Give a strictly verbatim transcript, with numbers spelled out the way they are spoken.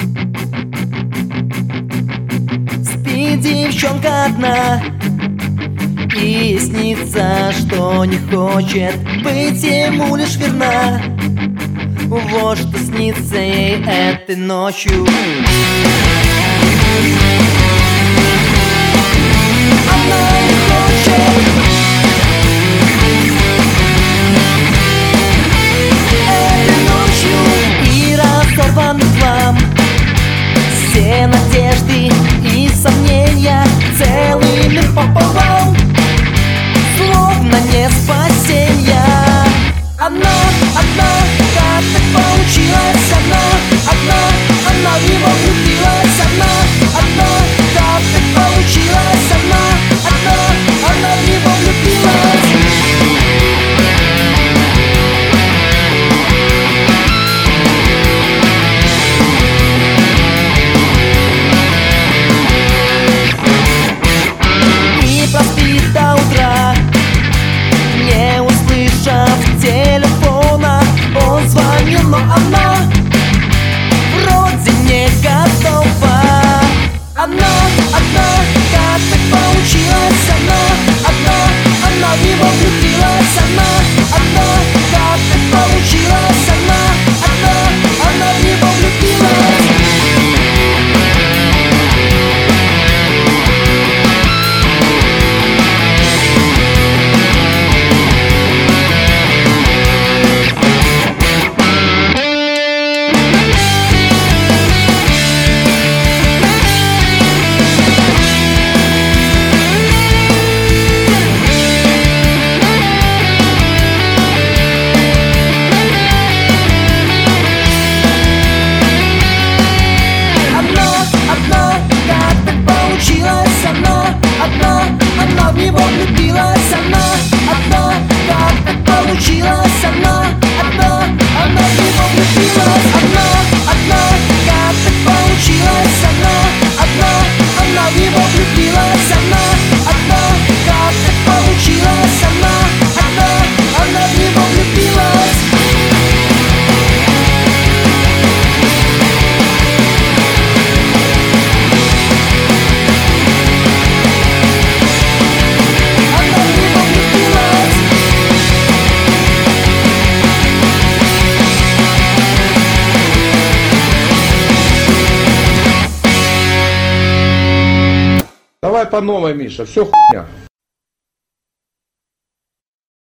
Спит девчонка одна и снится, что не хочет быть ему лишь верна. Вот что снится ей этой ночью. Она не хочет этой ночью. И разорван хлам, все надежды и сомнения, целый мир пополам, словно не спасенья. Она одна, как так получилось? Она одна, она в него влюбилась. Она одна, как так получилось? Она одна, она в него влюбилась. И проспит до утра, не услышав телефона. Он звонил, но она вроде не готова. Она одна, как так получилось? Она одна, она в него влюбилась. Она одна, как так получилось? Она одна, она в него влюбилась. Она в него влюбилась. Она одна, как так получилось? Она одна, она в него влюбилась. Она одна, как так получилось? Она одна, она в него влюбилась. Она одна, как так получилось? Она одна, она в него влюбилась. Давай по новой, Миша, все хуйня.